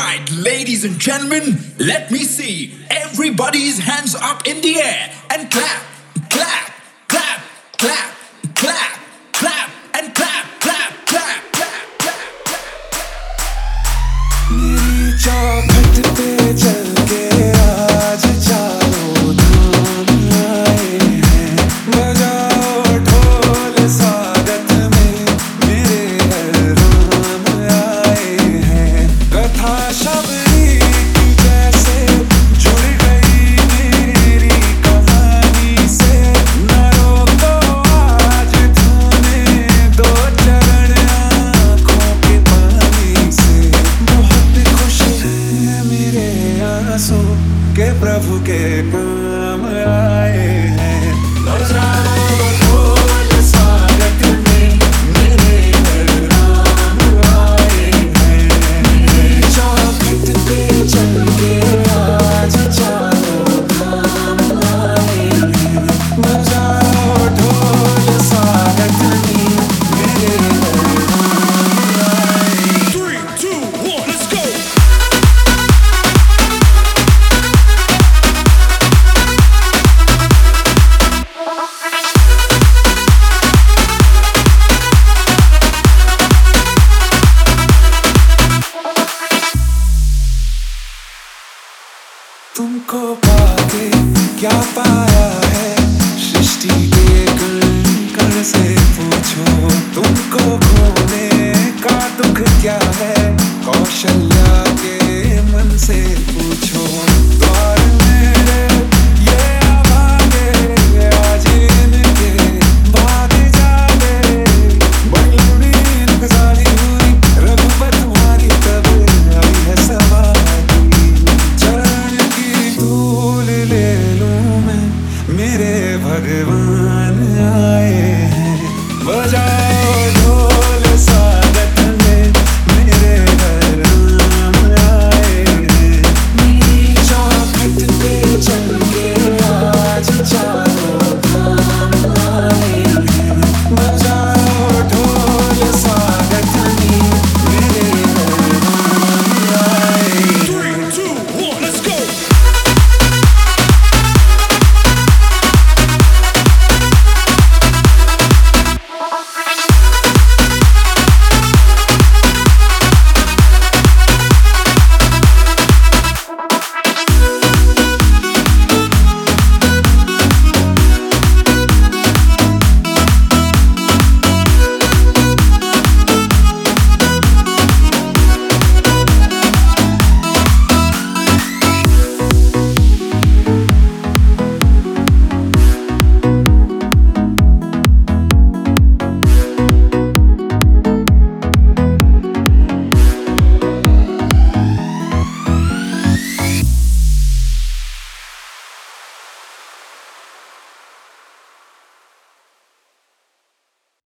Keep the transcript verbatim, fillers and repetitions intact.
right, ladies and gentlemen, let me see everybody's hands up in the air and clap, clap, clap, clap, clap, clap, and clap, clap, clap, clap, clap, clap. मेरी चौखट पे चल के आज चारों धाम आए हैं, बजाओ ढोल स्वागत में मेरे राम आए हैं। कथा शबरी की जैसे जुड़ गई मेरी कहानी से, न रोको आज धोने दो चरण आँखों के पानी से। बहुत खुश हैं मेरे आंसू के प्रभु के काम आए हैं, बजाओ ढोल स्वागत में मेरे राम आए हैं। चौखट पे चल के आज चारों धाम आए हैं, बजाओ ढोल स्वागत में मेरे राम आए हैं। Three, two, one, let's go. तुमको पाके क्या पाया है, सृष्टि के कण कण से पूछो। तुमको खोने का दुख क्या है, कौशल्या के मन से पूछो।